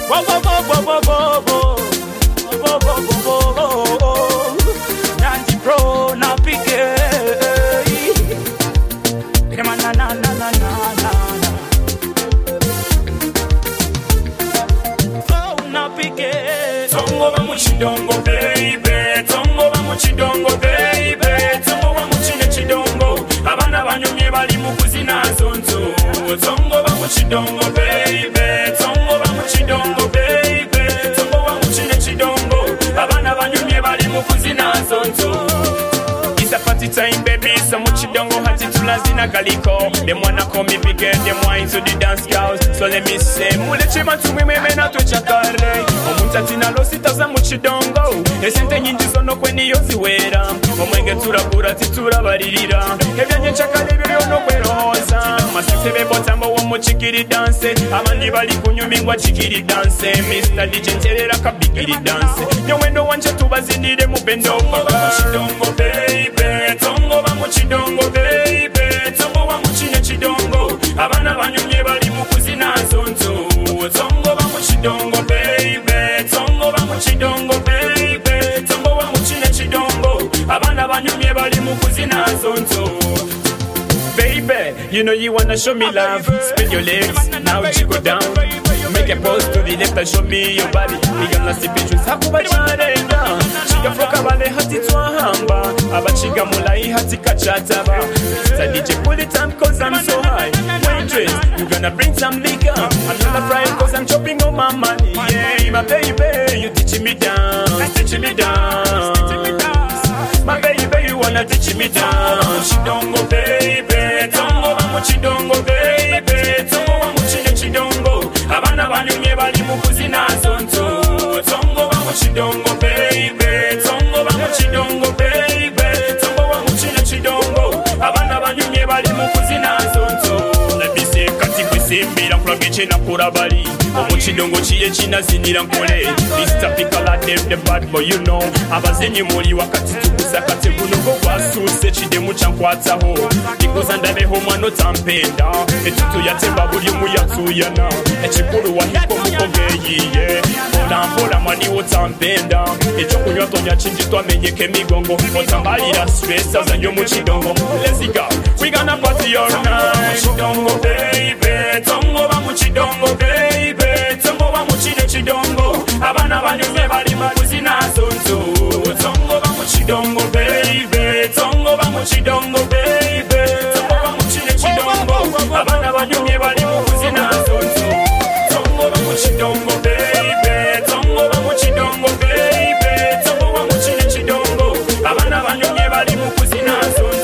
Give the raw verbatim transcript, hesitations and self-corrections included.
Whoa, whoa, whoa, whoa, whoa, whoa, whoa. Whoa, whoa, whoa, whoa, whoa. Nanti pro na pike. Kema na na na na na na. Oh, na pike. Tongo ba muchidongo baby. Tongo ba muchidongo baby. Tongo ba muchine chidongo. Abana banyumye bali mukuzina zonzo. Tongo ba muchidongo baby. Tongo ba muchidongo baby. Tongo ba muchine chidongo. Abana banyumye bali mukuzina zonzo. It's a party time baby. So muchidongo hati tulazina galiko. Them wanna call me big and them wine to the dance girls. So let me say mule chima tu mwe mwe na to chakare. Omuntatina lo sitaza muchidongo. Esente nyinji zono kweni yozi wera. Omwenge turabura titura baririra. Ebyanye chakale byo no kweroza. Masise bebo tambo wo muchikiri dance. Amandi bali kunyumingwa chikiri dance. Mister D J nterera kabigiri dance. Nyowendo wanje tubazinire mu bendo baba. Muchidongo baby. Tongo ba muchidongo baby. Tongo ba muchine chidongo. Abana banyumye bali mukuzina zonzo. Tongo ba muchidongo baby. Tongo ba muchidongo baby. Tongo ba muchine chidongo. Abana banyumye bali mukuzina zonzo. Baby, you know you wanna show me love. Spread your legs, now you go down. Make a pose to the left and show me your body. We gonna see pictures, hakuba charenga. Chiga floka bale hati twahamba. Aba chiga mulai hati kachataba. Say D J pull it up cause I'm so high. Waitress, you gonna bring some liquor. I'm not crying cause I'm chopping on my money. Yeah, my baby, you teaching me down, teaching me down. My baby, you wanna teach me down. She don't go baby. Tongo ba muchidongo baby. Tongo ba muchine chidongo. Abana banyumye bali mukuzina zonzo. Tongo ba muchidongo baby. Tongo ba muchidongo baby. Tongo ba muchine chidongo. Abana banyumye bali mukuzina zonzo. Let me say kati kwisimbira kulagiche na kurabali. Omuchidongo chiye chinazinira nkole. Mister Pikala them the bad boy you know. Abazenyi muri wakati tukuza kati bunugo kwasuse chidemu chankwataho. Nikuza ndabeho mwana tampenda. Etutu yatemba buli muyatuyana. Echikuru wahiko mukogeyiye. Mpola mpola mani wotampenda. Echo kunywa tonya chinji twamenyeke migongo. Otambalira stress azanyo muchidongo. Let's go, we gonna party all night. Muchidongo baby. Tongo ba muchidongo baby. Tongo ba muchine chidongo. Abana banyumye bali mukuzina zonzo. Tongo ba muchidongo baby. Tongo ba muchidongo baby. Tongo ba muchine chidongo. Abana banyumye bali mukuzina zonzo. Tongo ba muchidongo baby. Tongo ba muchidongo baby. Tongo ba muchine chidongo. Abana banyumye bali mukuzina zonzo.